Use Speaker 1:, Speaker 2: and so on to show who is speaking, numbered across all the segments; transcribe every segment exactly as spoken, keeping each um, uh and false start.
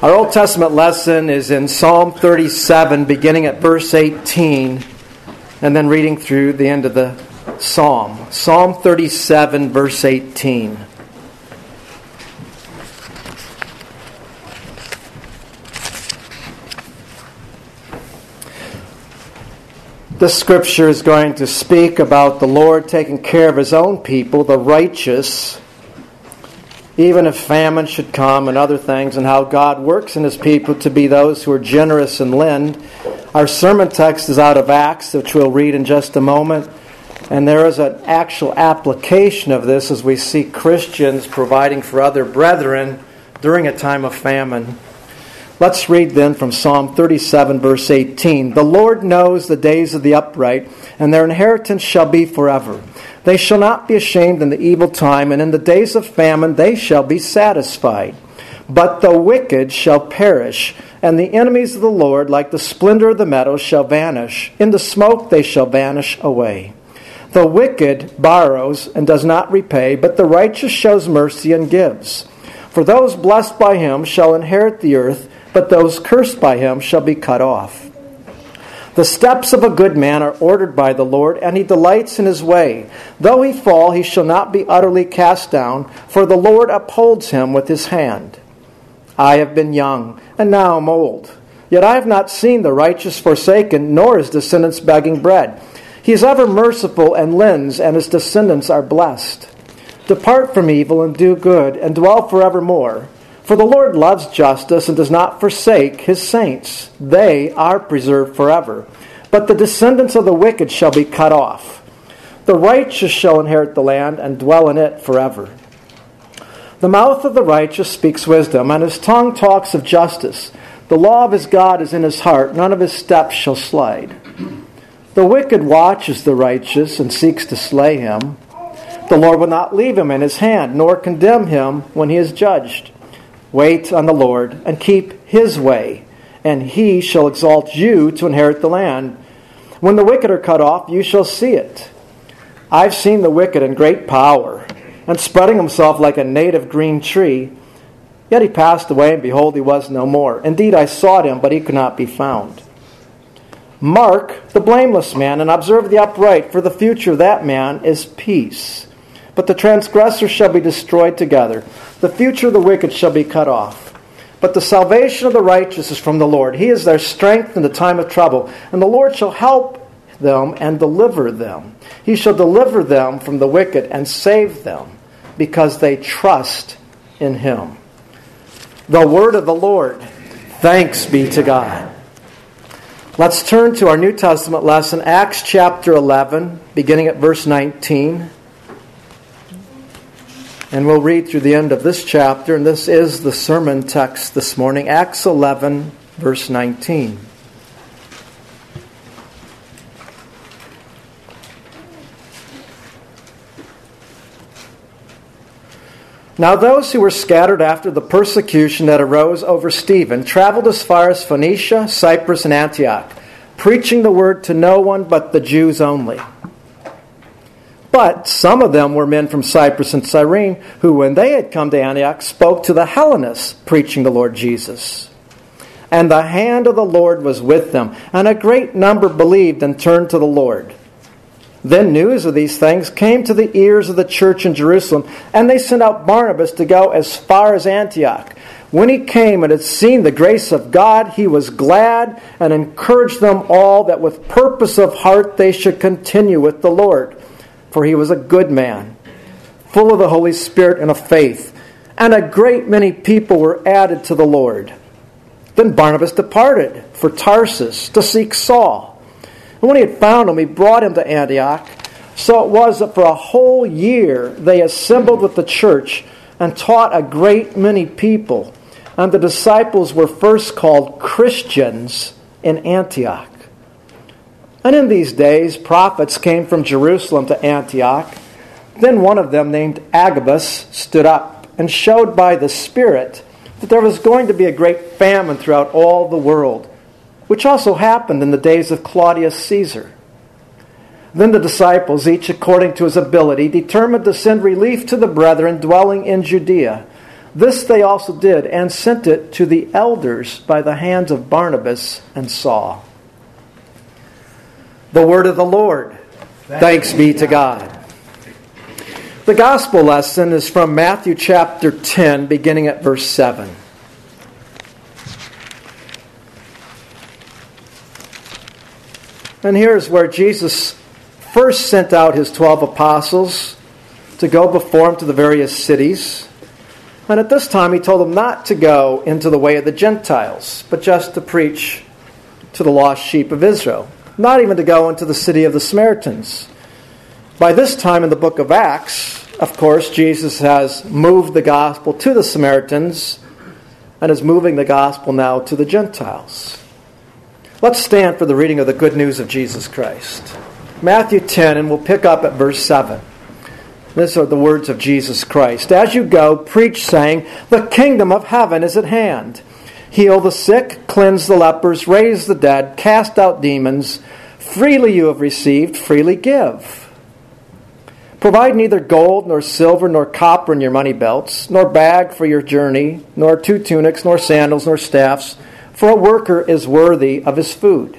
Speaker 1: Our Old Testament lesson is in Psalm thirty-seven, beginning at verse eighteen, and then reading through the end of the psalm. Psalm thirty-seven, verse eighteen. This scripture is going to speak about the Lord taking care of His own people, the righteous, even if famine should come and other things, and how God works in His people to be those who are generous and lend. Our sermon text is out of Acts, which we'll read in just a moment. And there is an actual application of this as we see Christians providing for other brethren during a time of famine. Let's read then from Psalm thirty-seven, verse eighteen. The Lord knows the days of the upright, and their inheritance shall be forever. They shall not be ashamed in the evil time, and in the days of famine they shall be satisfied. But the wicked shall perish, and the enemies of the Lord, like the splendor of the meadows, shall vanish. In the smoke they shall vanish away. The wicked borrows and does not repay, but the righteous shows mercy and gives. For those blessed by Him shall inherit the earth, but those cursed by Him shall be cut off. The steps of a good man are ordered by the Lord, and He delights in his way. Though he fall, he shall not be utterly cast down, for the Lord upholds him with His hand. I have been young, and now am old. Yet I have not seen the righteous forsaken, nor his descendants begging bread. He is ever merciful and lends, and his descendants are blessed. Depart from evil and do good, and dwell forevermore. For the Lord loves justice and does not forsake His saints. They are preserved forever. But the descendants of the wicked shall be cut off. The righteous shall inherit the land and dwell in it forever. The mouth of the righteous speaks wisdom, and his tongue talks of justice. The law of his God is in his heart. None of his steps shall slide. The wicked watches the righteous and seeks to slay him. The Lord will not leave him in his hand, nor condemn him when he is judged. Wait on the Lord and keep His way, and He shall exalt you to inherit the land. When the wicked are cut off, you shall see it. I've seen the wicked in great power, and spreading himself like a native green tree. Yet he passed away, and behold, he was no more. Indeed, I sought him, but he could not be found. Mark the blameless man, and observe the upright, for the future of that man is peace. But the transgressors shall be destroyed together. The future of the wicked shall be cut off. But the salvation of the righteous is from the Lord. He is their strength in the time of trouble. And the Lord shall help them and deliver them. He shall deliver them from the wicked and save them, because they trust in Him. The word of the Lord. Thanks be to God. Let's turn to our New Testament lesson, Acts chapter eleven, beginning at verse nineteen. And we'll read through the end of this chapter, and this is the sermon text this morning, Acts eleven, verse nineteen. Now those who were scattered after the persecution that arose over Stephen traveled as far as Phoenicia, Cyprus, and Antioch, preaching the word to no one but the Jews only. But some of them were men from Cyprus and Cyrene, who, when they had come to Antioch, spoke to the Hellenists, preaching the Lord Jesus. And the hand of the Lord was with them, and a great number believed and turned to the Lord. Then news of these things came to the ears of the church in Jerusalem, and they sent out Barnabas to go as far as Antioch. When he came and had seen the grace of God, he was glad and encouraged them all that with purpose of heart they should continue with the Lord. For he was a good man, full of the Holy Spirit and of faith, and a great many people were added to the Lord. Then Barnabas departed for Tarsus to seek Saul. And when he had found him, he brought him to Antioch. So it was that for a whole year they assembled with the church and taught a great many people. And the disciples were first called Christians in Antioch. And in these days, prophets came from Jerusalem to Antioch. Then one of them, named Agabus, stood up and showed by the Spirit that there was going to be a great famine throughout all the world, which also happened in the days of Claudius Caesar. Then the disciples, each according to his ability, determined to send relief to the brethren dwelling in Judea. This they also did, and sent it to the elders by the hands of Barnabas and Saul. The word of the Lord. Thanks be to God. The gospel lesson is from Matthew chapter ten, beginning at verse seven. And here's where Jesus first sent out his twelve apostles to go before him to the various cities. And at this time he told them not to go into the way of the Gentiles, but just to preach to the lost sheep of Israel. Not even to go into the city of the Samaritans. By this time in the book of Acts, of course, Jesus has moved the gospel to the Samaritans and is moving the gospel now to the Gentiles. Let's stand for the reading of the good news of Jesus Christ. Matthew ten, and we'll pick up at verse seven. These are the words of Jesus Christ. As you go, preach, saying, the kingdom of heaven is at hand. Heal the sick, cleanse the lepers, raise the dead, cast out demons. Freely you have received, freely give. Provide neither gold, nor silver, nor copper in your money belts, nor bag for your journey, nor two tunics, nor sandals, nor staffs, for a worker is worthy of his food.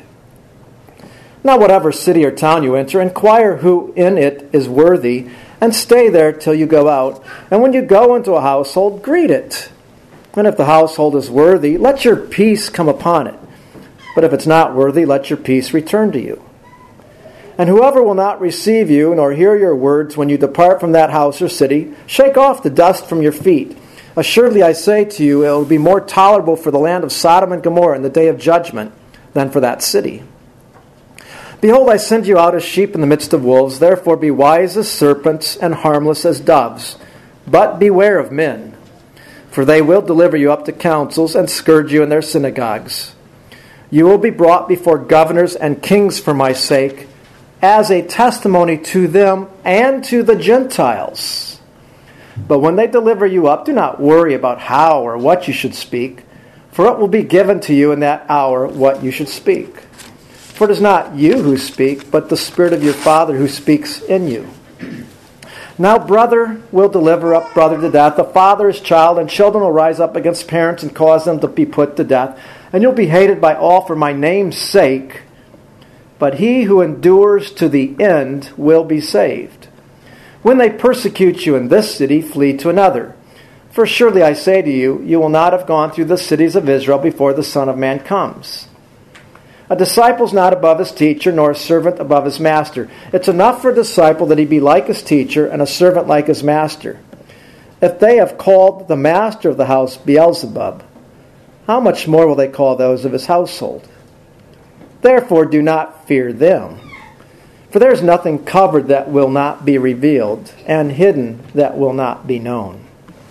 Speaker 1: Now whatever city or town you enter, inquire who in it is worthy, and stay there till you go out. And when you go into a household, greet it. And if the household is worthy, let your peace come upon it. But if it's not worthy, let your peace return to you. And whoever will not receive you, nor hear your words when you depart from that house or city, shake off the dust from your feet. Assuredly I say to you, it will be more tolerable for the land of Sodom and Gomorrah in the day of judgment than for that city. Behold, I send you out as sheep in the midst of wolves. Therefore be wise as serpents and harmless as doves. But beware of men, for they will deliver you up to councils and scourge you in their synagogues. You will be brought before governors and kings for my sake, as a testimony to them and to the Gentiles. But when they deliver you up, do not worry about how or what you should speak, for it will be given to you in that hour what you should speak. For it is not you who speak, but the Spirit of your Father who speaks in you. Now brother will deliver up brother to death, a father his child, and children will rise up against parents and cause them to be put to death. And you'll be hated by all for my name's sake, but he who endures to the end will be saved. When they persecute you in this city, flee to another. For surely I say to you, you will not have gone through the cities of Israel before the Son of Man comes. A disciple is not above his teacher, nor a servant above his master. It's enough for a disciple that he be like his teacher, and a servant like his master. If they have called the master of the house Beelzebub, how much more will they call those of his household? Therefore do not fear them. For there is nothing covered that will not be revealed, and hidden that will not be known.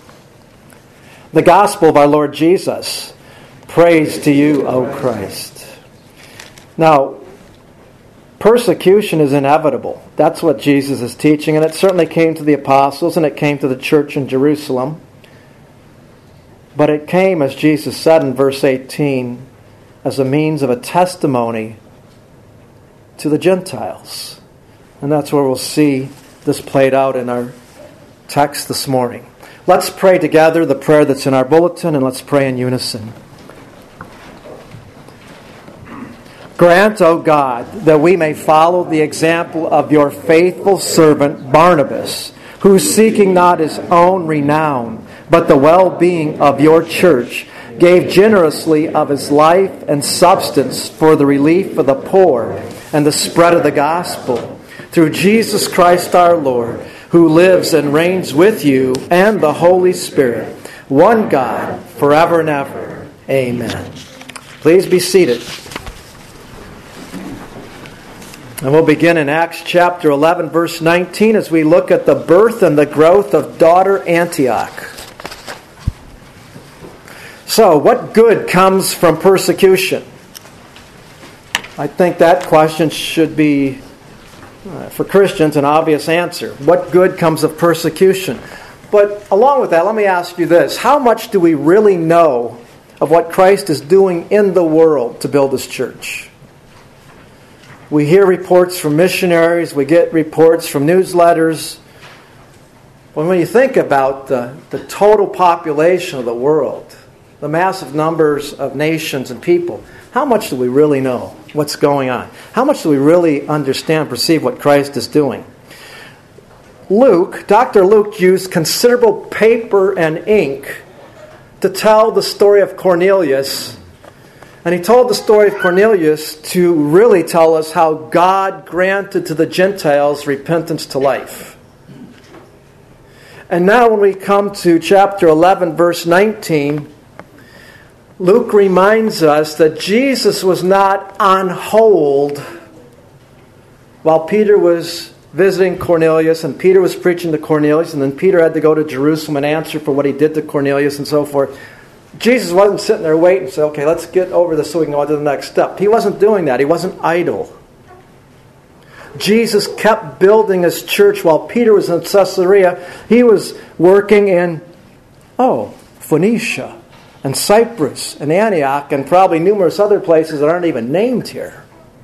Speaker 1: The gospel of our Lord Jesus. Praise to you, O Christ. Now, persecution is inevitable. That's what Jesus is teaching, and it certainly came to the apostles, and it came to the church in Jerusalem. But it came, as Jesus said in verse eighteen, as a means of a testimony to the Gentiles. And that's where we'll see this played out in our text this morning. Let's pray together the prayer that's in our bulletin, and let's pray in unison. Grant, O God, that we may follow the example of your faithful servant Barnabas, who, seeking not his own renown, but the well-being of your church, gave generously of his life and substance for the relief of the poor and the spread of the gospel. Through Jesus Christ our Lord, who lives and reigns with you and the Holy Spirit, one God, forever and ever. Amen. Please be seated. And we'll begin in Acts chapter eleven, verse nineteen, as we look at the birth and the growth of daughter Antioch. So, what good comes from persecution? I think that question should be, uh, for Christians, an obvious answer. What good comes of persecution? But along with that, let me ask you this. How much do we really know of what Christ is doing in the world to build His church? We hear reports from missionaries. We get reports from newsletters. Well, when you think about the, the total population of the world, the massive numbers of nations and people, how much do we really know what's going on? How much do we really understand, perceive what Christ is doing? Luke, Doctor Luke used considerable paper and ink to tell the story of Cornelius. And he told the story of Cornelius to really tell us how God granted to the Gentiles repentance to life. And now when we come to chapter eleven, verse nineteen, Luke reminds us that Jesus was not on hold while Peter was visiting Cornelius, and Peter was preaching to Cornelius, and then Peter had to go to Jerusalem and answer for what he did to Cornelius and so forth. Jesus wasn't sitting there waiting and say, okay, let's get over this so we can go on to the next step. He wasn't doing that. He wasn't idle. Jesus kept building his church while Peter was in Caesarea. He was working in, oh, Phoenicia and Cyprus and Antioch and probably numerous other places that aren't even named here.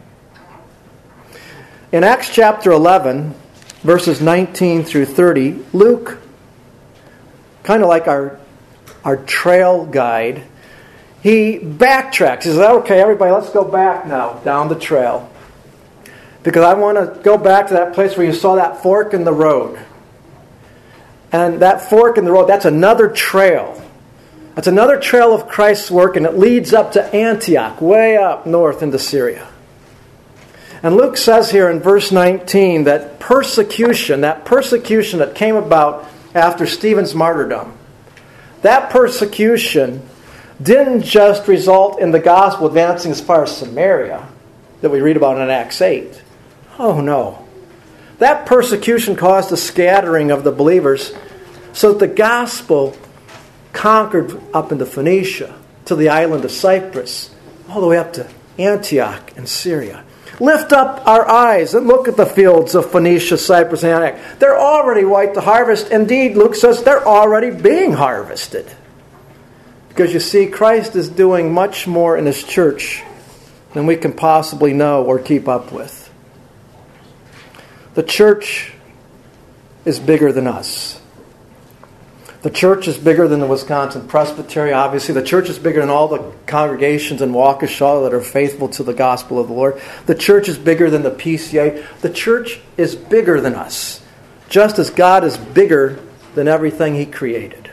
Speaker 1: In Acts chapter eleven, verses nineteen through thirty, Luke, kind of like our, our trail guide, he backtracks. He says, okay, everybody, let's go back now down the trail. Because I want to go back to that place where you saw that fork in the road. And that fork in the road, that's another trail. That's another trail of Christ's work, and it leads up to Antioch, way up north into Syria. And Luke says here in verse nineteen that persecution, that persecution that came about after Stephen's martyrdom, that persecution didn't just result in the gospel advancing as far as Samaria that we read about in Acts eight. Oh no. That persecution caused a scattering of the believers so that the gospel conquered up into Phoenicia, to the island of Cyprus, all the way up to Antioch and Syria. Lift up our eyes and look at the fields of Phoenicia, Cyprus, and Antioch. They're already white to harvest. Indeed, Luke says they're already being harvested. Because you see, Christ is doing much more in his church than we can possibly know or keep up with. The church is bigger than us. The church is bigger than the Wisconsin Presbytery, obviously. The church is bigger than all the congregations in Waukesha that are faithful to the gospel of the Lord. The church is bigger than the P C A. The church is bigger than us, just as God is bigger than everything he created.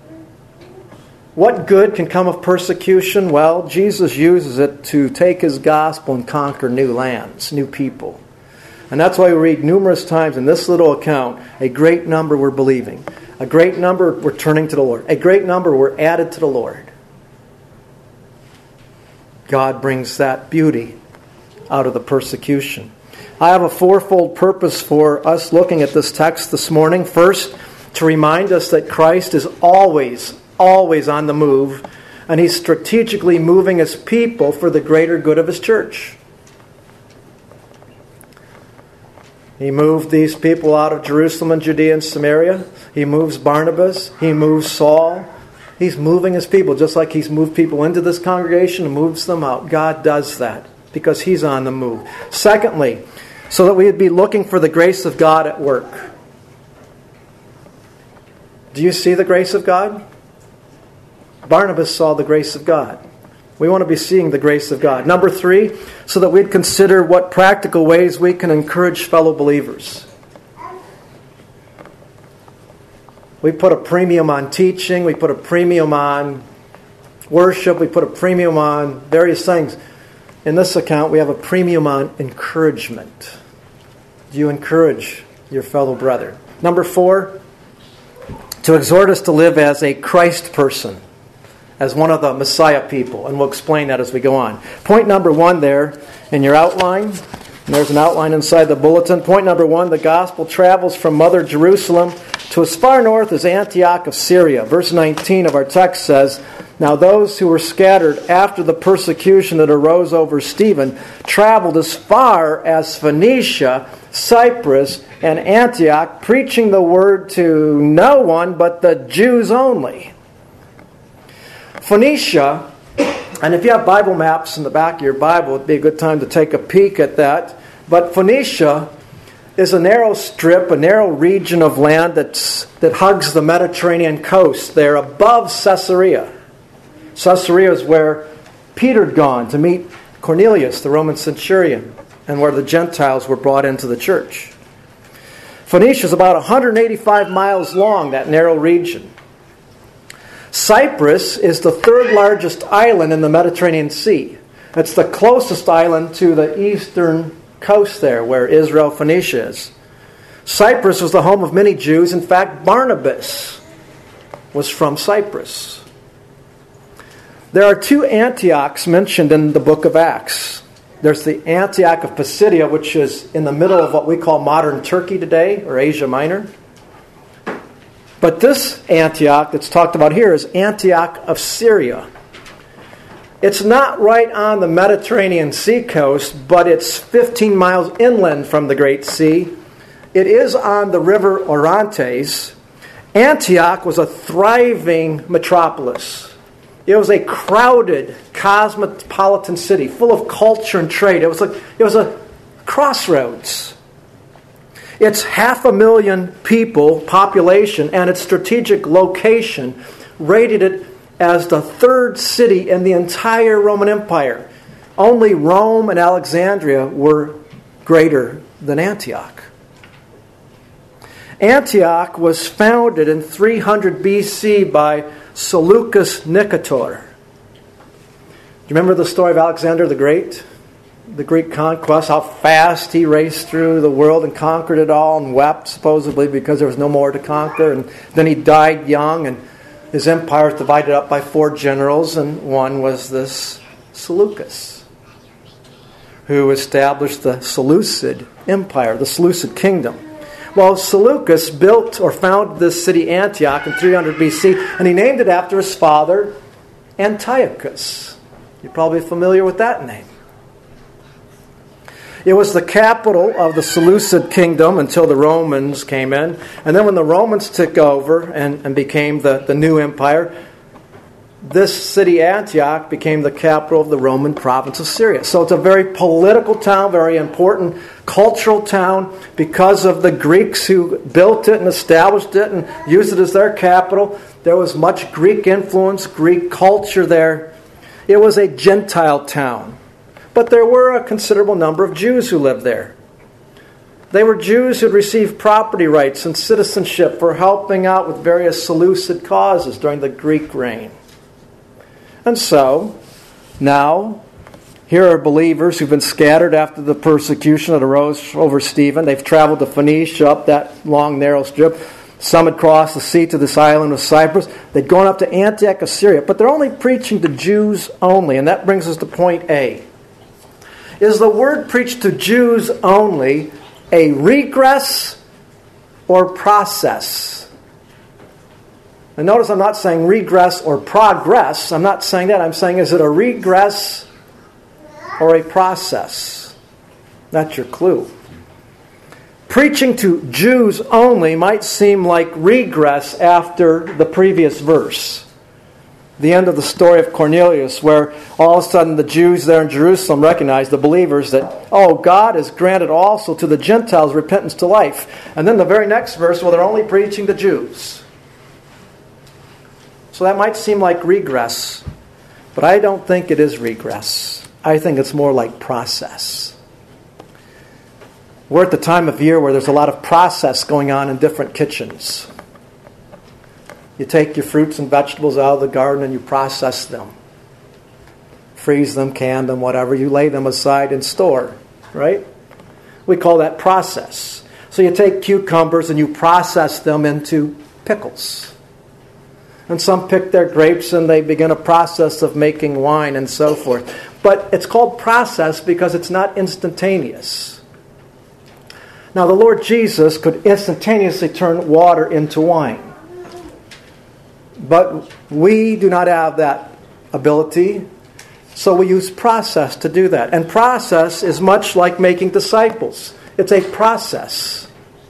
Speaker 1: What good can come of persecution? Well, Jesus uses it to take his gospel and conquer new lands, new people. And that's why we read numerous times in this little account, a great number were believing. A great number were turning to the Lord. A great number were added to the Lord. God brings that beauty out of the persecution. I have a fourfold purpose for us looking at this text this morning. First, to remind us that Christ is always, always on the move, and he's strategically moving his people for the greater good of his church. He moved these people out of Jerusalem and Judea and Samaria. He moves Barnabas. He moves Saul. He's moving his people just like he's moved people into this congregation and moves them out. God does that because he's on the move. Secondly, so that we would be looking for the grace of God at work. Do you see the grace of God? Barnabas saw the grace of God. We want to be seeing the grace of God. Number three, so that we'd consider what practical ways we can encourage fellow believers. We put a premium on teaching. We put a premium on worship. We put a premium on various things. In this account, we have a premium on encouragement. Do you encourage your fellow brethren? Number four, to exhort us to live as a Christ person, as one of the Messiah people. And we'll explain that as we go on. Point number one there in your outline. And there's an outline inside the bulletin. Point number one, the gospel travels from Mother Jerusalem to as far north as Antioch of Syria. Verse nineteen of our text says, now those who were scattered after the persecution that arose over Stephen traveled as far as Phoenicia, Cyprus, and Antioch, preaching the word to no one but the Jews only. Phoenicia, and if you have Bible maps in the back of your Bible, it'd be a good time to take a peek at that. But Phoenicia is a narrow strip, a narrow region of land that's, that hugs the Mediterranean coast there above Caesarea. Caesarea is where Peter had gone to meet Cornelius, the Roman centurion, and where the Gentiles were brought into the church. Phoenicia is about one hundred eighty-five miles long, that narrow region. Cyprus is the third largest island in the Mediterranean Sea. It's the closest island to the eastern coast there, where Israel, Phoenicia is. Cyprus was the home of many Jews. In fact, Barnabas was from Cyprus. There are two Antiochs mentioned in the book of Acts. There's the Antioch of Pisidia, which is in the middle of what we call modern Turkey today, or Asia Minor. But this Antioch that's talked about here is Antioch of Syria. It's not right on the Mediterranean Sea coast, but it's fifteen miles inland from the Great Sea. It is on the river Orontes. Antioch was a thriving metropolis. It was a crowded, cosmopolitan city, full of culture and trade. It was a, it was a crossroads. Its half a million people population and its strategic location rated it as the third city in the entire Roman Empire. Only Rome and Alexandria were greater than Antioch. Antioch was founded in three hundred B C by Seleucus Nicator. Do you remember the story of Alexander the Great? The Greek conquest, how fast he raced through the world and conquered it all and wept, supposedly, because there was no more to conquer. And then he died young, and his empire was divided up by four generals, and one was this Seleucus, who established the Seleucid Empire, the Seleucid Kingdom. Well, Seleucus built or founded this city Antioch in three hundred B C, and he named it after his father, Antiochus. You're probably familiar with that name. It was the capital of the Seleucid Kingdom until the Romans came in. And then when the Romans took over and, and became the, the new empire, this city Antioch became the capital of the Roman province of Syria. So it's a very political town, very important cultural town because of the Greeks who built it and established it and used it as their capital. There was much Greek influence, Greek culture there. It was a Gentile town. But there were a considerable number of Jews who lived there. They were Jews who had received property rights and citizenship for helping out with various Seleucid causes during the Greek reign. And so, now, here are believers who've been scattered after the persecution that arose over Stephen. They've traveled to Phoenicia, up that long, narrow strip. Some had crossed the sea to this island of Cyprus. They'd gone up to Antioch of Syria. But they're only preaching to Jews only. And that brings us to point A. Is the word preached to Jews only a regress or process? And notice I'm not saying regress or progress. I'm not saying that. I'm saying, is it a regress or a process? That's your clue. Preaching to Jews only might seem like regress after the previous verse. The end of the story of Cornelius, where all of a sudden the Jews there in Jerusalem recognize, the believers, that, oh, God has granted also to the Gentiles repentance to life. And then the very next verse, well, they're only preaching to Jews. So that might seem like regress, but I don't think it is regress. I think it's more like process. We're at the time of year where there's a lot of process going on in different kitchens. You take your fruits and vegetables out of the garden and you process them. Freeze them, can them, whatever. You lay them aside and store, right? We call that process. So you take cucumbers and you process them into pickles. And some pick their grapes and they begin a process of making wine and so forth. But it's called process because it's not instantaneous. Now the Lord Jesus could instantaneously turn water into wine. But we do not have that ability, so we use process to do that. And process is much like making disciples. It's a process.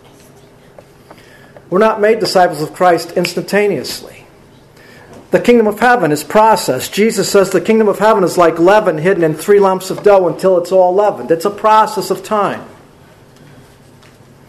Speaker 1: We're not made disciples of Christ instantaneously. The kingdom of heaven is process. Jesus says the kingdom of heaven is like leaven hidden in three lumps of dough until it's all leavened. It's a process of time.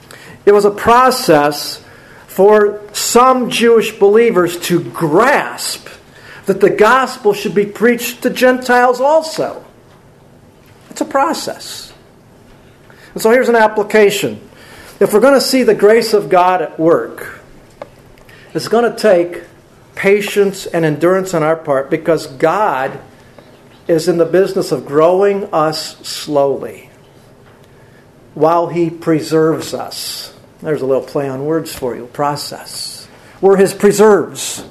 Speaker 1: It was a process for some Jewish believers to grasp that the gospel should be preached to Gentiles also. It's a process. And so here's an application. If we're going to see the grace of God at work, it's going to take patience and endurance on our part, because God is in the business of growing us slowly while He preserves us. There's a little play on words for you. Process. We're His preserves.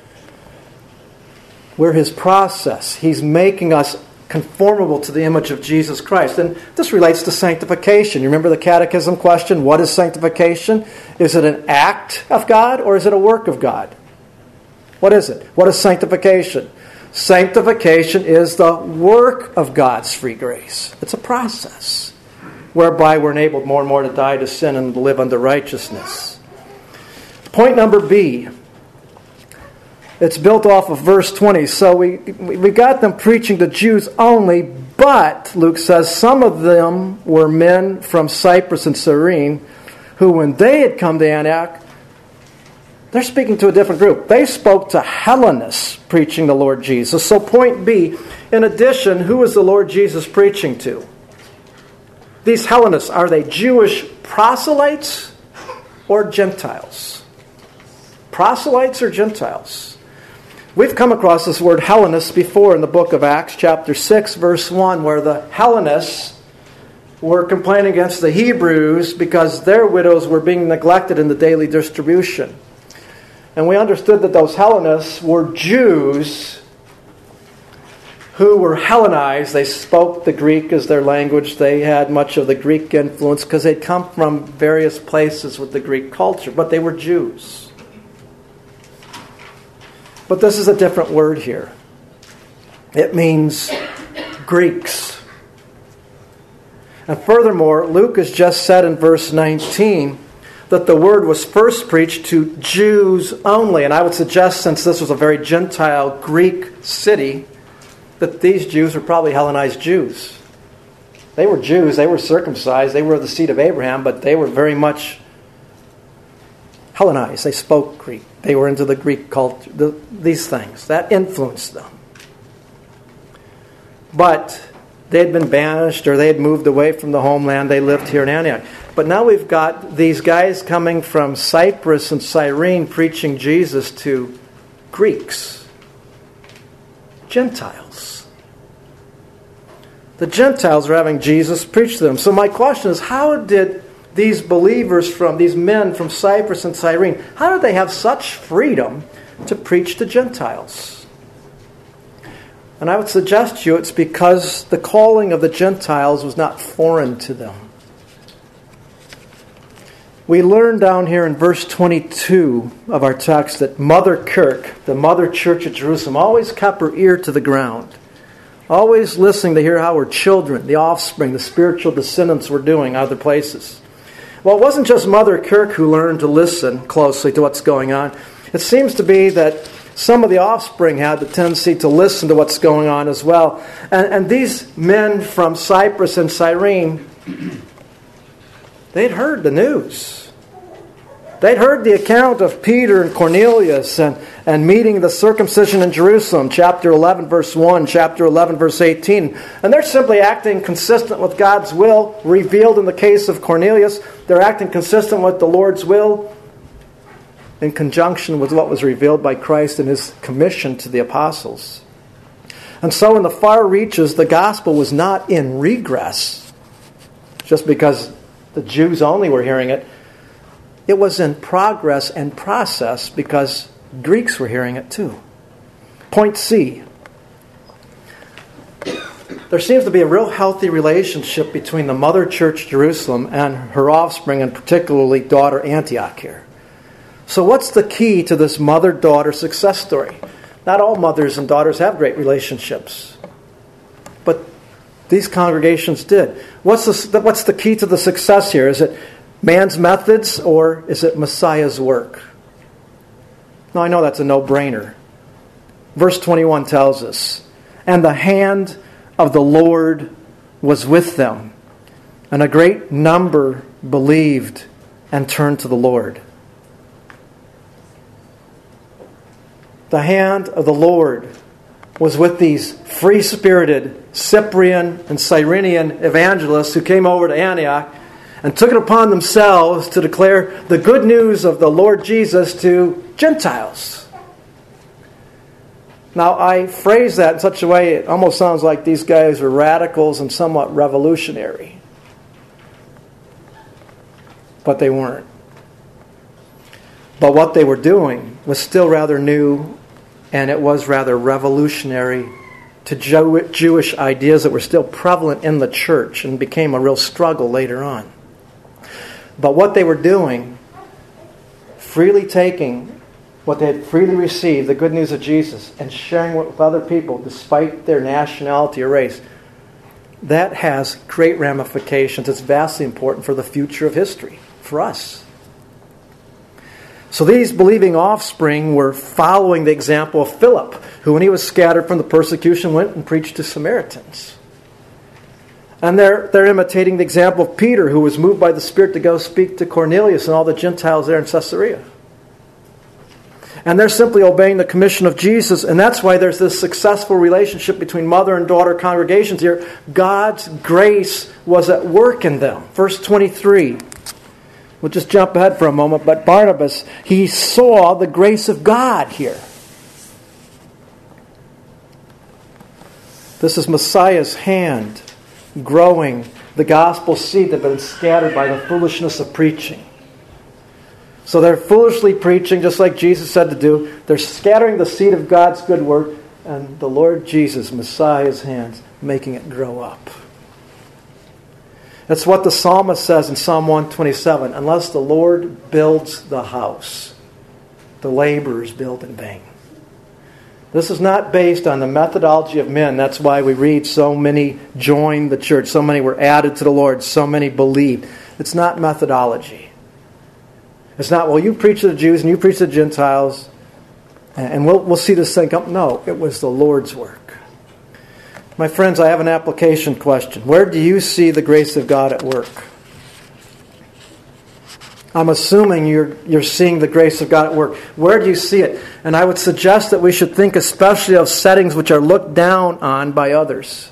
Speaker 1: We're His process. He's making us conformable to the image of Jesus Christ. And this relates to sanctification. You remember the catechism question? What is sanctification? Is it an act of God or is it a work of God? What is it? What is sanctification? Sanctification is the work of God's free grace. It's a process whereby we're enabled more and more to die to sin and to live unto righteousness. Point number B. It's built off of verse twenty. So we we got them preaching to Jews only, but, Luke says, some of them were men from Cyprus and Cyrene, who when they had come to Antioch, they're speaking to a different group. They spoke to Hellenists preaching the Lord Jesus. So point B, in addition, who is the Lord Jesus preaching to? These Hellenists, are they Jewish proselytes or Gentiles? Proselytes or Gentiles? We've come across this word Hellenists before in the book of Acts, chapter six, verse one, where the Hellenists were complaining against the Hebrews because their widows were being neglected in the daily distribution. And we understood that those Hellenists were Jews who were Hellenized. They spoke the Greek as their language. They had much of the Greek influence because they'd come from various places with the Greek culture. But they were Jews. But this is a different word here. It means Greeks. And furthermore, Luke has just said in verse nineteen that the word was first preached to Jews only. And I would suggest, since this was a very Gentile Greek city, that these Jews were probably Hellenized Jews. They were Jews, they were circumcised, they were the seed of Abraham, but they were very much Hellenized. They spoke Greek. They were into the Greek culture, the, these things. That influenced them. But they had been banished or they had moved away from the homeland. They lived here in Antioch. But now we've got these guys coming from Cyprus and Cyrene preaching Jesus to Greeks, Gentiles. The Gentiles are having Jesus preach to them. So my question is, how did these believers from, these men from Cyprus and Cyrene, how did they have such freedom to preach to Gentiles? And I would suggest to you it's because the calling of the Gentiles was not foreign to them. We learn down here in verse twenty-two of our text that Mother Kirk, the Mother Church at Jerusalem, always kept her ear to the ground, always listening to hear how her children, the offspring, the spiritual descendants were doing other places. Well, it wasn't just Mother Kirk who learned to listen closely to what's going on. It seems to be that some of the offspring had the tendency to listen to what's going on as well. And, and these men from Cyprus and Cyrene, they'd heard the news. They'd heard the account of Peter and Cornelius and, and meeting the circumcision in Jerusalem, chapter eleven, verse one, chapter eleven, verse eighteen. And they're simply acting consistent with God's will, revealed in the case of Cornelius. They're acting consistent with the Lord's will in conjunction with what was revealed by Christ in His commission to the apostles. And so in the far reaches, the gospel was not in regress just because the Jews only were hearing it. It was in progress and process because Greeks were hearing it too. Point C. There seems to be a real healthy relationship between the Mother Church Jerusalem and her offspring, and particularly daughter Antioch here. So what's the key to this mother-daughter success story? Not all mothers and daughters have great relationships, but these congregations did. What's the, what's the key to the success here? Is it man's methods or is it Messiah's work? Now I know that's a no-brainer. Verse twenty-one tells us, "And the hand of the Lord was with them, and a great number believed and turned to the Lord. The hand of the Lord was with these free-spirited Cyprian and Cyrenian evangelists who came over to Antioch and took it upon themselves to declare the good news of the Lord Jesus to Gentiles. Now, I phrase that in such a way it almost sounds like these guys are radicals and somewhat revolutionary. But they weren't. But what they were doing was still rather new, and it was rather revolutionary to Jew- Jewish ideas that were still prevalent in the church and became a real struggle later on. But what they were doing, freely taking what they had freely received, the good news of Jesus, and sharing it with other people despite their nationality or race, that has great ramifications. It's vastly important for the future of history, for us. So these believing offspring were following the example of Philip, who when he was scattered from the persecution went and preached to Samaritans. And they're, they're imitating the example of Peter, who was moved by the Spirit to go speak to Cornelius and all the Gentiles there in Caesarea. And they're simply obeying the commission of Jesus, and that's why there's this successful relationship between mother and daughter congregations here. God's grace was at work in them. Verse twenty-three. We'll just jump ahead for a moment, but Barnabas, he saw the grace of God here. This is Messiah's hand growing the gospel seed that had been scattered by the foolishness of preaching. So they're foolishly preaching, just like Jesus said to do. They're scattering the seed of God's good word, and the Lord Jesus, Messiah's hands, making it grow up. That's what the psalmist says in Psalm one twenty-seven. Unless the Lord builds the house, the laborers build in vain. This is not based on the methodology of men. That's why we read so many joined the church. So many were added to the Lord. So many believed. It's not methodology. It's not, well, you preach to the Jews and you preach to the Gentiles and we'll, we'll see this thing come. No, it was the Lord's work. My friends, I have an application question. Where do you see the grace of God at work? I'm assuming you're you're seeing the grace of God at work. Where do you see it? And I would suggest that we should think especially of settings which are looked down on by others.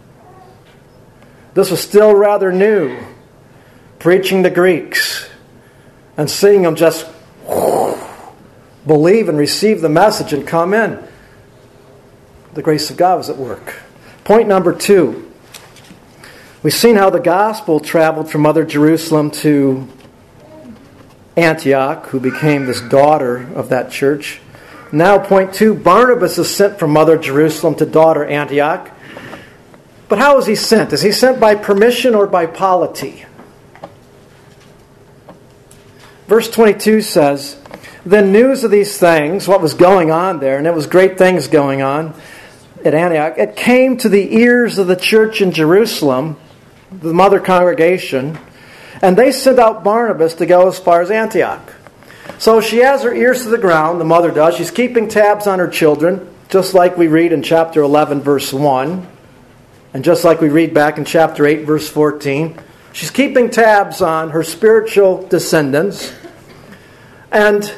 Speaker 1: This was still rather new. Preaching to Greeks and seeing them just whoosh, believe and receive the message and come in. The grace of God was at work. Point number two. We've seen how the gospel traveled from Mother Jerusalem to Antioch, who became this daughter of that church. Now, point two, Barnabas is sent from Mother Jerusalem to daughter Antioch. But how is he sent? Is he sent by permission or by polity? Verse twenty-two says, then news of these things, what was going on there, and it was great things going on at Antioch, it came to the ears of the church in Jerusalem, the mother congregation, and they sent out Barnabas to go as far as Antioch. So she has her ears to the ground, the mother does. She's keeping tabs on her children, just like we read in chapter eleven, verse one, and just like we read back in chapter eight, verse fourteen. She's keeping tabs on her spiritual descendants, and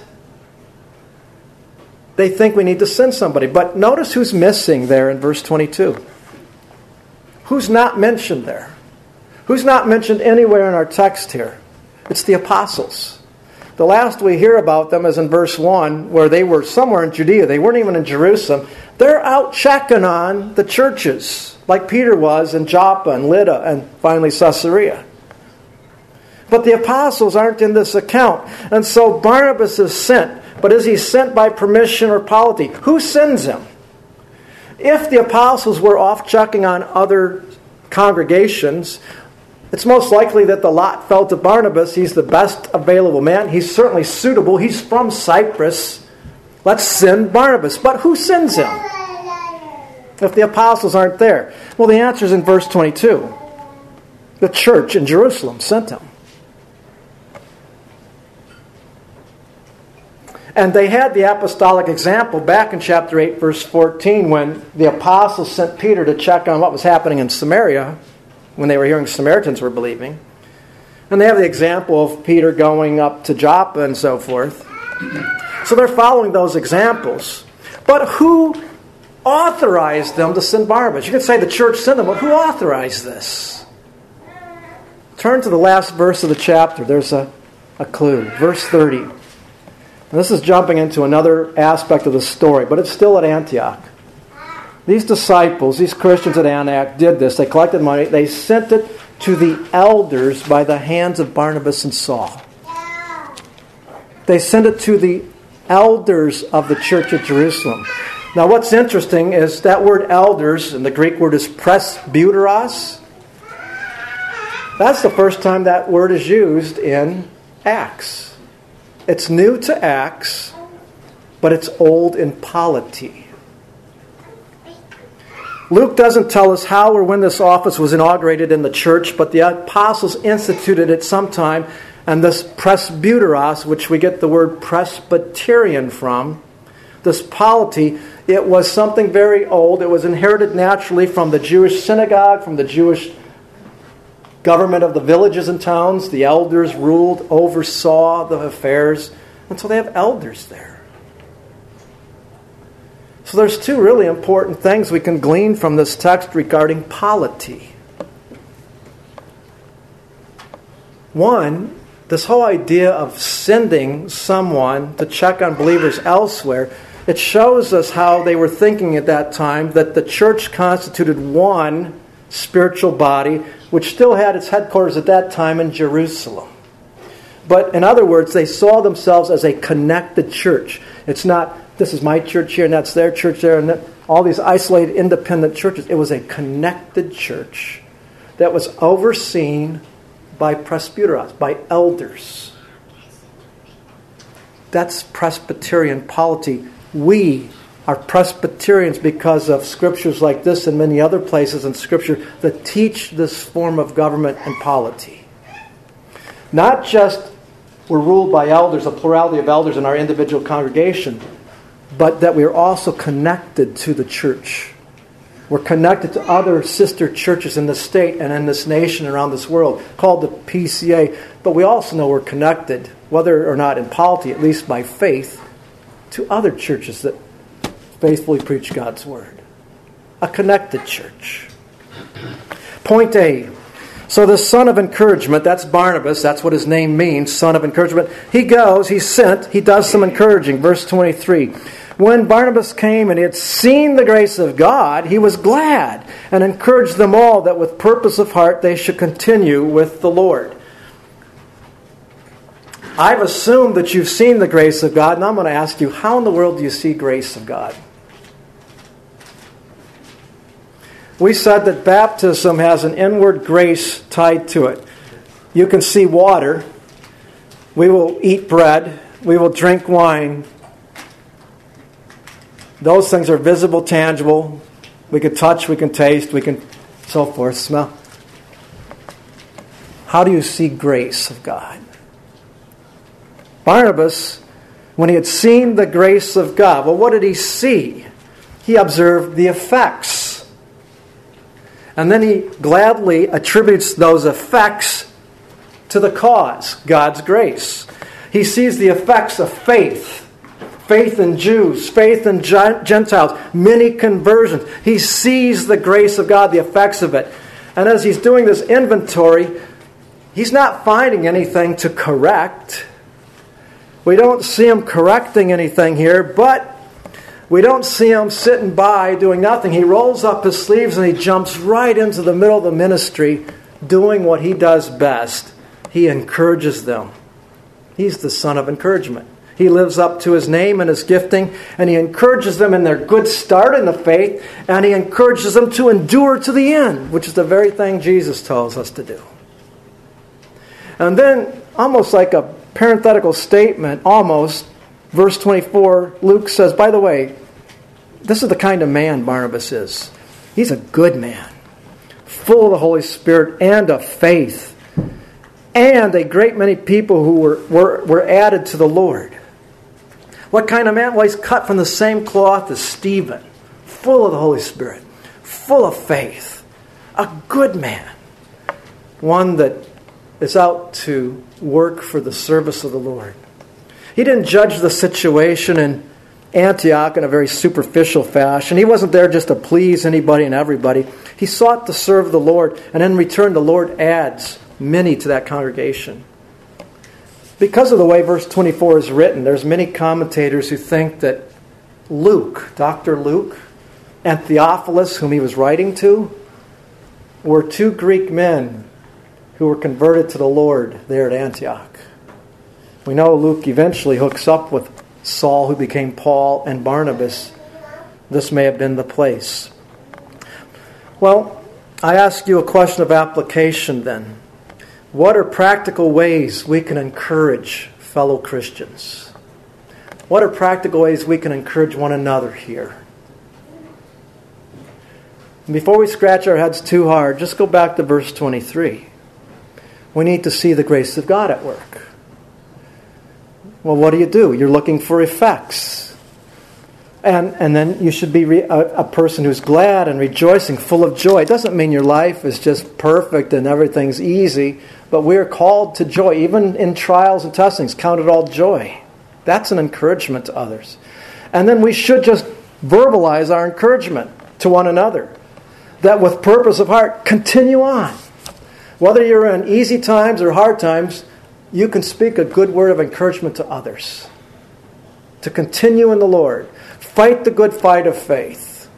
Speaker 1: they think we need to send somebody. But notice who's missing there in verse twenty-two. Who's not mentioned there? Who's not mentioned anywhere in our text here? It's the apostles. The last we hear about them is in verse one, where they were somewhere in Judea. They weren't even in Jerusalem. They're out checking on the churches, like Peter was in Joppa and Lydda and finally Caesarea. But the apostles aren't in this account. And so Barnabas is sent. But is he sent by permission or polity? Who sends him? If the apostles were off checking on other congregations, it's most likely that the lot fell to Barnabas. He's the best available man. He's certainly suitable. He's from Cyprus. Let's send Barnabas. But who sends him if the apostles aren't there? Well, the answer is in verse twenty-two. The church in Jerusalem sent him. And they had the apostolic example back in chapter eight, verse fourteen, when the apostles sent Peter to check on what was happening in Samaria, when they were hearing Samaritans were believing. And they have the example of Peter going up to Joppa and so forth. So they're following those examples. But who authorized them to send Barnabas? You could say the church sent them, but who authorized this? Turn to the last verse of the chapter. There's a, a clue. Verse thirty. And this is jumping into another aspect of the story, but it's still at Antioch. These disciples, these Christians at Antioch did this. They collected money. They sent it to the elders by the hands of Barnabas and Saul. They sent it to the elders of the church at Jerusalem. Now what's interesting is that word elders, and the Greek word is presbyteros. That's the first time that word is used in Acts. It's new to Acts, but it's old in polity. Luke doesn't tell us how or when this office was inaugurated in the church, but the apostles instituted it sometime, and this presbyteros, which we get the word Presbyterian from, this polity, it was something very old. It was inherited naturally from the Jewish synagogue, from the Jewish government of the villages and towns. The elders ruled, oversaw the affairs, and so they have elders there. So there's two really important things we can glean from this text regarding polity. One, this whole idea of sending someone to check on believers elsewhere, it shows us how they were thinking at that time, that the church constituted one spiritual body, which still had its headquarters at that time in Jerusalem. But in other words, they saw themselves as a connected church. It's not, this is my church here and that's their church there, and that, all these isolated independent churches. It was a connected church that was overseen by presbyteros, by elders. That's Presbyterian polity. We are Presbyterians because of scriptures like this and many other places in Scripture that teach this form of government and polity. Not just we're ruled by elders, a plurality of elders in our individual congregation, but that we are also connected to the church. We're connected to other sister churches in the state and in this nation around this world, called the P C A. But we also know we're connected, whether or not in polity, at least by faith, to other churches that faithfully preach God's Word. A connected church. Point A. So the son of encouragement, that's Barnabas, that's what his name means, son of encouragement. He goes, he's sent, he does some encouraging. Verse twenty-three. When Barnabas came and he had seen the grace of God, he was glad and encouraged them all that with purpose of heart they should continue with the Lord. I've assumed that you've seen the grace of God, and I'm going to ask you, how in the world do you see grace of God? We said that baptism has an inward grace tied to it. You can see water. We will eat bread. We will drink wine. Those things are visible, tangible. We can touch, we can taste, we can so forth, smell. How do you see grace of God? Barnabas, when he had seen the grace of God, well, what did he see? He observed the effects. And then he gladly attributes those effects to the cause, God's grace. He sees the effects of faith. Faith in Jews, faith in Gentiles, many conversions. He sees the grace of God, the effects of it. And as he's doing this inventory, he's not finding anything to correct. We don't see him correcting anything here, but we don't see him sitting by doing nothing. He rolls up his sleeves and he jumps right into the middle of the ministry doing what he does best. He encourages them. He's the son of encouragement. He lives up to his name and his gifting, and he encourages them in their good start in the faith, and he encourages them to endure to the end, which is the very thing Jesus tells us to do. And then, almost like a parenthetical statement, almost, verse twenty-four, Luke says, by the way, this is the kind of man Barnabas is. He's a good man, full of the Holy Spirit and of faith, and a great many people who were, were, were added to the Lord. What kind of man? Well, he's cut from the same cloth as Stephen, full of the Holy Spirit, full of faith, a good man, one that is out to work for the service of the Lord. He didn't judge the situation in Antioch in a very superficial fashion. He wasn't there just to please anybody and everybody. He sought to serve the Lord, and in return the Lord adds many to that congregation. Because of the way verse twenty-four is written, there's many commentators who think that Luke, Doctor Luke, and Theophilus, whom he was writing to, were two Greek men who were converted to the Lord there at Antioch. We know Luke eventually hooks up with Saul, who became Paul, and Barnabas. This may have been the place. Well, I ask you a question of application then. What are practical ways we can encourage fellow Christians? What are practical ways we can encourage one another here? And before we scratch our heads too hard, just go back to verse twenty-three. We need to see the grace of God at work. Well, what do you do? You're looking for effects. And and then you should be re- a, a person who's glad and rejoicing, full of joy. It doesn't mean your life is just perfect and everything's easy, but we're called to joy. Even in trials and testings, count it all joy. That's an encouragement to others. And then we should just verbalize our encouragement to one another. That with purpose of heart, continue on. Whether you're in easy times or hard times, you can speak a good word of encouragement to others. To continue in the Lord. Fight the good fight of faith.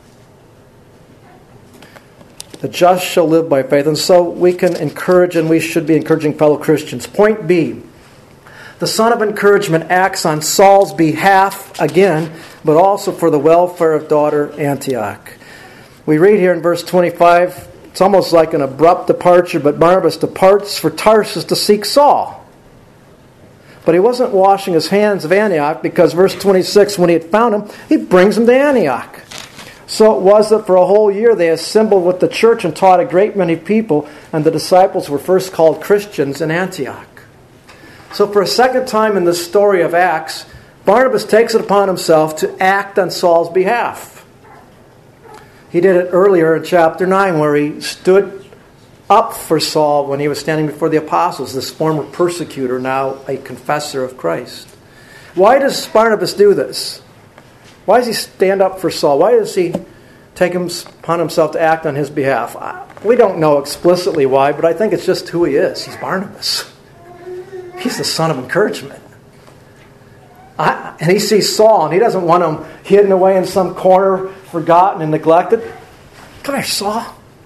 Speaker 1: The just shall live by faith. And so we can encourage, and we should be encouraging fellow Christians. Point B. The son of encouragement acts on Saul's behalf again, but also for the welfare of daughter Antioch. We read here in verse twenty-five, it's almost like an abrupt departure, but Barnabas departs for Tarsus to seek Saul. But he wasn't washing his hands of Antioch, because verse twenty-six, when he had found him, he brings him to Antioch. So it was that for a whole year they assembled with the church and taught a great many people, and the disciples were first called Christians in Antioch. So for a second time in the story of Acts, Barnabas takes it upon himself to act on Saul's behalf. He did it earlier in chapter nine, where he stood up for Saul when he was standing before the apostles, this former persecutor, now a confessor of Christ. Why does Barnabas do this? Why does he stand up for Saul? Why does he take him upon himself to act on his behalf? We don't know explicitly why, but I think it's just who he is. He's Barnabas. He's the son of encouragement. I, and he sees Saul, and he doesn't want him hidden away in some corner, forgotten and neglected. Come here, Saul.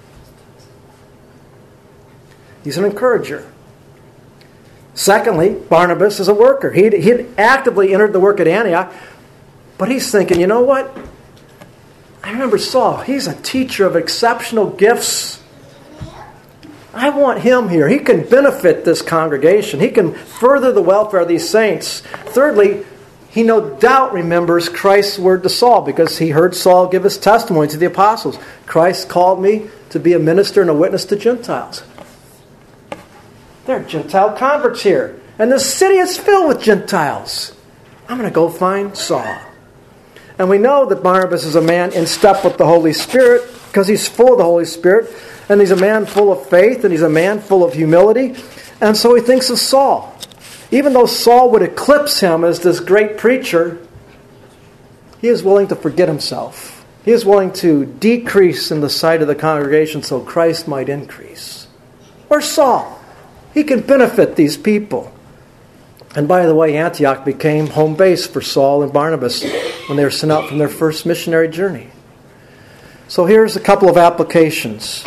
Speaker 1: He's an encourager. Secondly, Barnabas is a worker. He had actively entered the work at Antioch, but he's thinking, you know what? I remember Saul. He's a teacher of exceptional gifts. I want him here. He can benefit this congregation. He can further the welfare of these saints. Thirdly, he no doubt remembers Christ's word to Saul, because he heard Saul give his testimony to the apostles. Christ called me to be a minister and a witness to Gentiles. There are Gentile converts here. And the city is filled with Gentiles. I'm going to go find Saul. And we know that Barnabas is a man in step with the Holy Spirit, because he's full of the Holy Spirit. And he's a man full of faith, and he's a man full of humility. And so he thinks of Saul. Even though Saul would eclipse him as this great preacher, he is willing to forget himself. He is willing to decrease in the sight of the congregation so Christ might increase. Where's Saul? He can benefit these people. And by the way, Antioch became home base for Saul and Barnabas when they were sent out from their first missionary journey. So here's a couple of applications.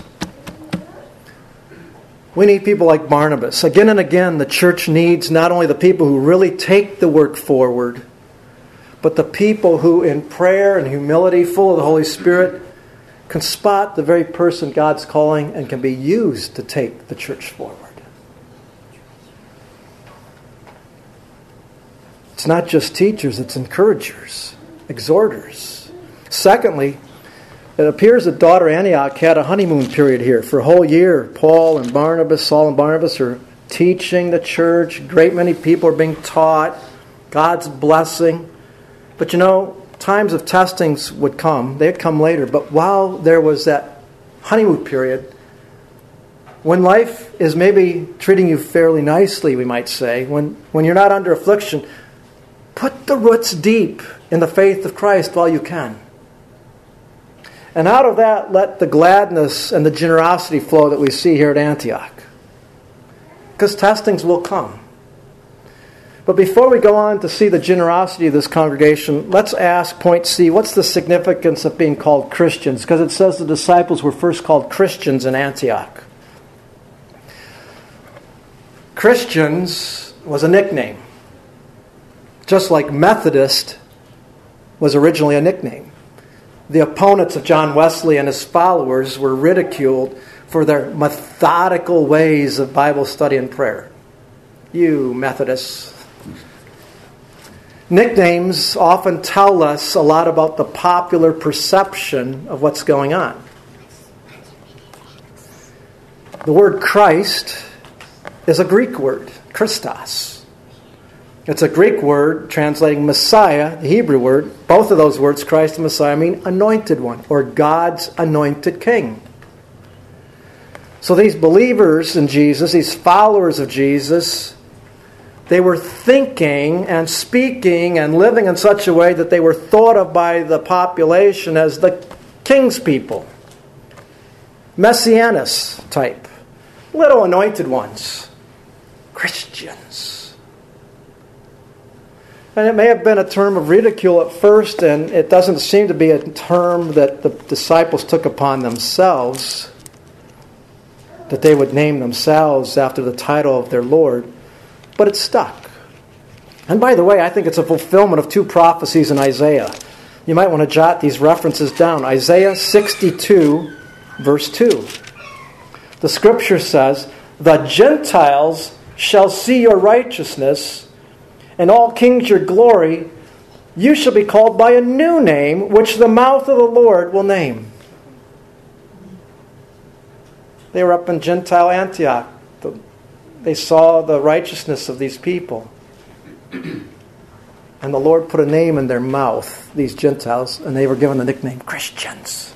Speaker 1: We need people like Barnabas. Again and again, the church needs not only the people who really take the work forward, but the people who, in prayer and humility, full of the Holy Spirit, can spot the very person God's calling and can be used to take the church forward. It's not just teachers, it's encouragers, exhorters. Secondly, it appears that daughter Antioch had a honeymoon period here. For a whole year, Paul and Barnabas, Saul and Barnabas are teaching the church. A great many people are being taught. God's blessing. But you know, times of testings would come. They'd come later. But while there was that honeymoon period, when life is maybe treating you fairly nicely, we might say, when, when you're not under affliction, put the roots deep in the faith of Christ while you can. And out of that, let the gladness and the generosity flow that we see here at Antioch. Because testings will come. But before we go on to see the generosity of this congregation, let's ask, point C, what's the significance of being called Christians? Because it says the disciples were first called Christians in Antioch. Christians was a nickname. Just like Methodist was originally a nickname. The opponents of John Wesley and his followers were ridiculed for their methodical ways of Bible study and prayer. You Methodists. Nicknames often tell us a lot about the popular perception of what's going on. The word Christ is a Greek word, Christos. It's a Greek word translating Messiah, the Hebrew word. Both of those words, Christ and Messiah, mean anointed one, or God's anointed king. So these believers in Jesus, these followers of Jesus, they were thinking and speaking and living in such a way that they were thought of by the population as the king's people. Messianists type. Little anointed ones. Christians. And it may have been a term of ridicule at first, and it doesn't seem to be a term that the disciples took upon themselves, that they would name themselves after the title of their Lord, but it stuck. And by the way, I think it's a fulfillment of two prophecies in Isaiah. You might want to jot these references down. Isaiah sixty-two, verse two. The scripture says, "The Gentiles shall see your righteousness, and all kings your glory. You shall be called by a new name, which the mouth of the Lord will name." They were up in Gentile Antioch. They saw the righteousness of these people. And the Lord put a name in their mouth, these Gentiles, and they were given the nickname Christians.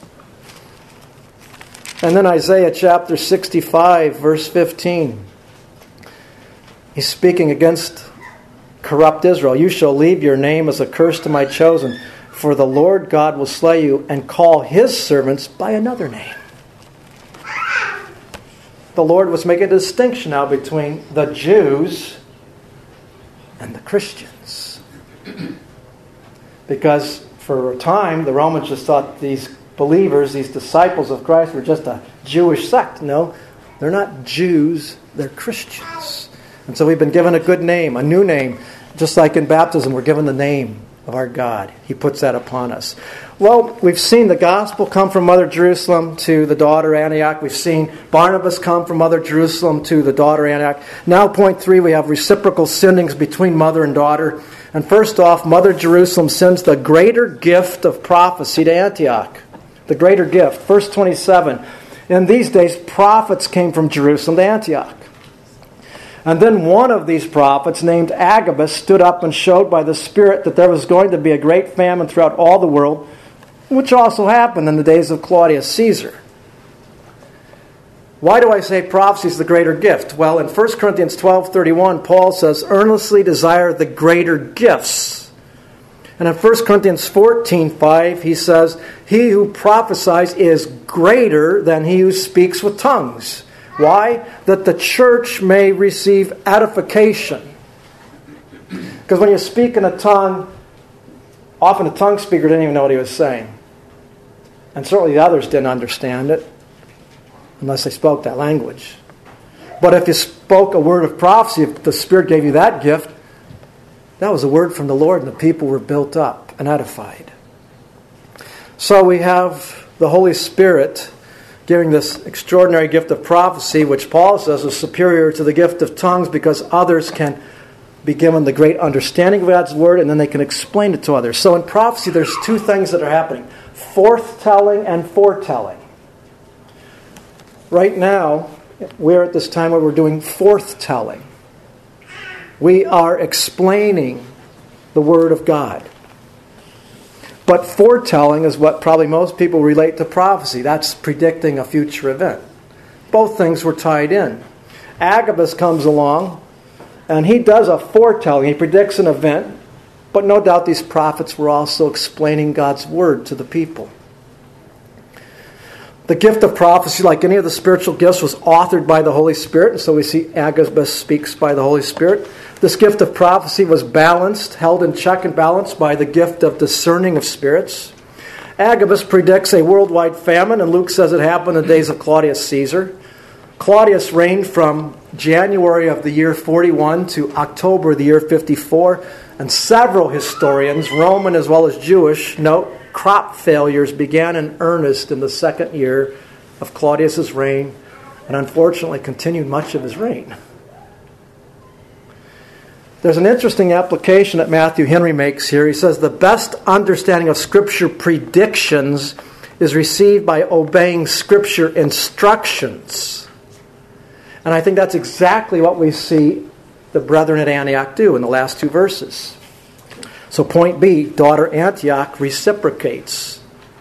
Speaker 1: And then Isaiah chapter sixty-five, verse fifteen. He's speaking against corrupt Israel. "You shall leave your name as a curse to my chosen, for the Lord God will slay you and call his servants by another name." The Lord was making a distinction now between the Jews and the Christians. Because for a time, the Romans just thought these believers, these disciples of Christ, were just a Jewish sect. No, they're not Jews, they're Christians. And so we've been given a good name, a new name. Just like in baptism, we're given the name of our God. He puts that upon us. Well, we've seen the gospel come from Mother Jerusalem to the daughter Antioch. We've seen Barnabas come from Mother Jerusalem to the daughter Antioch. Now, point three, we have reciprocal sendings between mother and daughter. And first off, Mother Jerusalem sends the greater gift of prophecy to Antioch. The greater gift. Verse twenty-seven. In these days, prophets came from Jerusalem to Antioch. And then one of these prophets, named Agabus, stood up and showed by the Spirit that there was going to be a great famine throughout all the world, which also happened in the days of Claudius Caesar. Why do I say prophecy is the greater gift? Well, in First Corinthians twelve thirty-one, Paul says, "Earnestly desire the greater gifts." And in First Corinthians fourteen five, he says, "He who prophesies is greater than he who speaks with tongues." Why? That the church may receive edification. Because when you speak in a tongue, often the tongue speaker didn't even know what he was saying. And certainly the others didn't understand it, unless they spoke that language. But if you spoke a word of prophecy, if the Spirit gave you that gift, that was a word from the Lord, and the people were built up and edified. So we have the Holy Spirit giving this extraordinary gift of prophecy, which Paul says is superior to the gift of tongues because others can be given the great understanding of God's Word and then they can explain it to others. So in prophecy, there's two things that are happening. Forthtelling and foretelling. Right now, we're at this time where we're doing forthtelling. We are explaining the Word of God. But foretelling is what probably most people relate to prophecy. That's predicting a future event. both things were tied in. Agabus comes along, and he does a foretelling. He predicts an event, but no doubt these prophets were also explaining God's word to the people. The gift of prophecy, like any of the spiritual gifts, was authored by the Holy Spirit, and so we see Agabus speaks by the Holy Spirit. This gift of prophecy was balanced, held in check and balance by the gift of discerning of spirits. Agabus predicts a worldwide famine, and Luke says it happened in the days of Claudius Caesar. Claudius reigned from January of the year forty-one to October of the year fifty-four, and several historians, Roman as well as Jewish, note crop failures began in earnest in the second year of Claudius's reign, and unfortunately continued much of his reign. There's an interesting application that Matthew Henry makes here. He says the best understanding of Scripture predictions is received by obeying Scripture instructions. And I think that's exactly what we see the brethren at Antioch do in the last two verses. So point B, daughter Antioch reciprocates.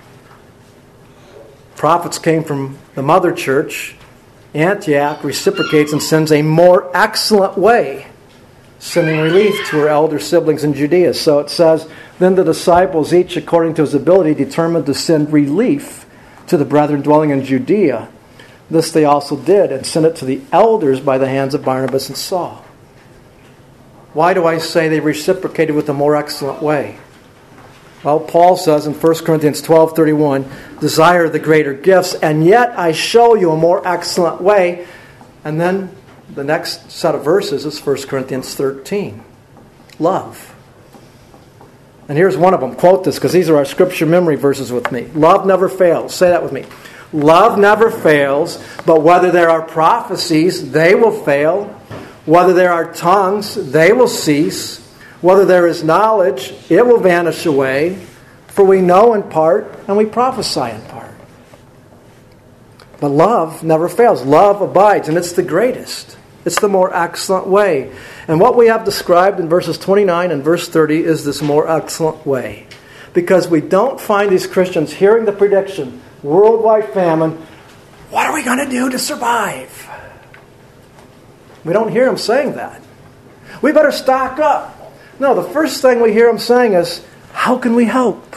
Speaker 1: Prophets came from the mother church. Antioch reciprocates and sends a more excellent way, sending relief to her elder siblings in Judea. So it says, then the disciples, each according to his ability, determined to send relief to the brethren dwelling in Judea. This they also did, and sent it to the elders by the hands of Barnabas and Saul. Why do I say they reciprocated with a more excellent way? Well, Paul says in First Corinthians twelve thirty-one, desire the greater gifts, and yet I show you a more excellent way. And then the next set of verses is First Corinthians thirteen, love. And here's one of them. Quote this, because these are our scripture memory verses with me. Love never fails. Say that with me. Love never fails, but whether there are prophecies, they will fail. Whether there are tongues, they will cease. Whether there is knowledge, it will vanish away. For we know in part, and we prophesy in part. But love never fails. Love abides, and it's the greatest. It's the more excellent way. And what we have described in verses twenty-nine and verse thirty is this more excellent way. Because we don't find these Christians hearing the prediction, worldwide famine, what are we going to do to survive? We don't hear them saying that. We better stock up. No, the first thing we hear them saying is, how can we help?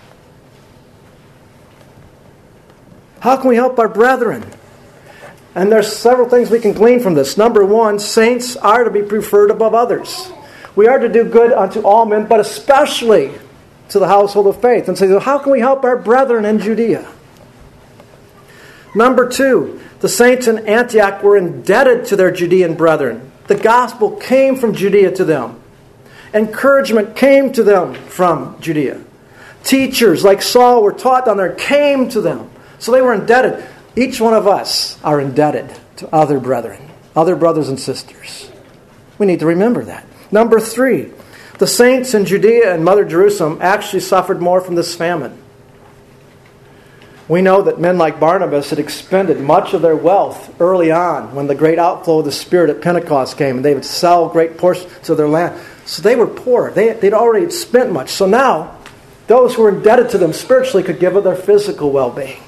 Speaker 1: How can we help our brethren? And there's several things we can glean from this. Number one, saints are to be preferred above others. We are to do good unto all men, but especially to the household of faith. And say, so how can we help our brethren in Judea? Number two, the saints in Antioch were indebted to their Judean brethren. The gospel came from Judea to them. Encouragement came to them from Judea. Teachers like Saul were taught down there, came to them. So they were indebted. Each one of us are indebted to other brethren, other brothers and sisters. We need to remember that. Number three, the saints in Judea and Mother Jerusalem actually suffered more from this famine. We know that men like Barnabas had expended much of their wealth early on when the great outflow of the Spirit at Pentecost came, and they would sell great portions of their land. So they were poor. They, they'd already spent much. So now, those who were indebted to them spiritually could give of their physical well-being.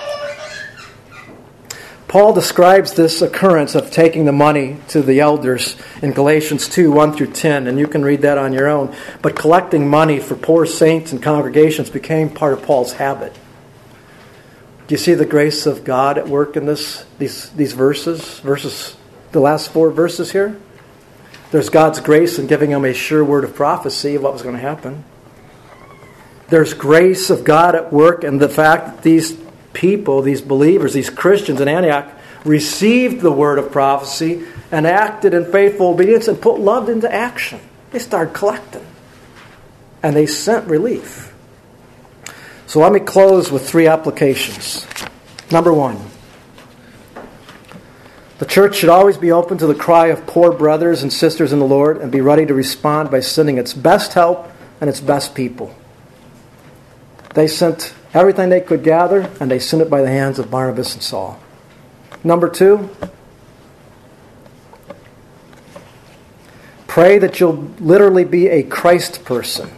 Speaker 1: Paul describes this occurrence of taking the money to the elders in Galatians two, one through ten, and you can read that on your own. But collecting money for poor saints and congregations became part of Paul's habit. Do you see the grace of God at work in this these these verses? Verses, the last four verses here? There's God's grace in giving him a sure word of prophecy of what was going to happen. There's grace of God at work in the fact that these people, these believers, these Christians in Antioch received the word of prophecy and acted in faithful obedience and put love into action. They started collecting. And they sent relief. So let me close with three applications. Number one, the church should always be open to the cry of poor brothers and sisters in the Lord and be ready to respond by sending its best help and its best people. They sent everything they could gather, and they sent it by the hands of Barnabas and Saul. Number two, pray that you'll literally be a Christ person.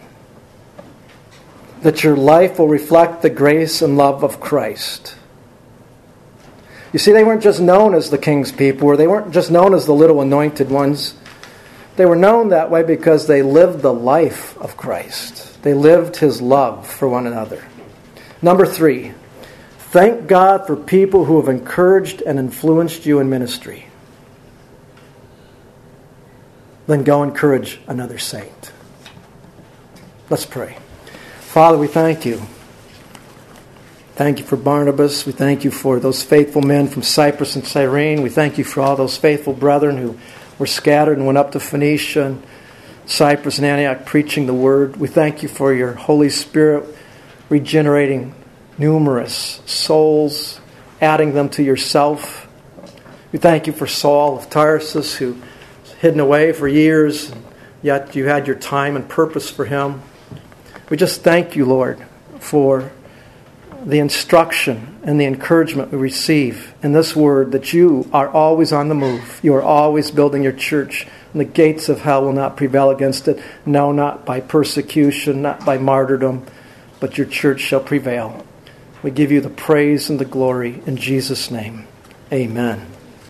Speaker 1: That your life will reflect the grace and love of Christ. You see, they weren't just known as the king's people, or they weren't just known as the little anointed ones. They were known that way because they lived the life of Christ. They lived his love for one another. Number three, thank God for people who have encouraged and influenced you in ministry. Then go encourage another saint. Let's pray. Father, we thank you. Thank you for Barnabas. We thank you for those faithful men from Cyprus and Cyrene. We thank you for all those faithful brethren who were scattered and went up to Phoenicia and Cyprus and Antioch preaching the word. We thank you for your Holy Spirit regenerating numerous souls, adding them to yourself. We thank you for Saul of Tarsus, who was hidden away for years, yet you had your time and purpose for him. We just thank you, Lord, for the instruction and the encouragement we receive in this word, that you are always on the move. You are always building your church, and the gates of hell will not prevail against it. No, not by persecution, not by martyrdom, but your church shall prevail. We give you the praise and the glory in Jesus' name. Amen.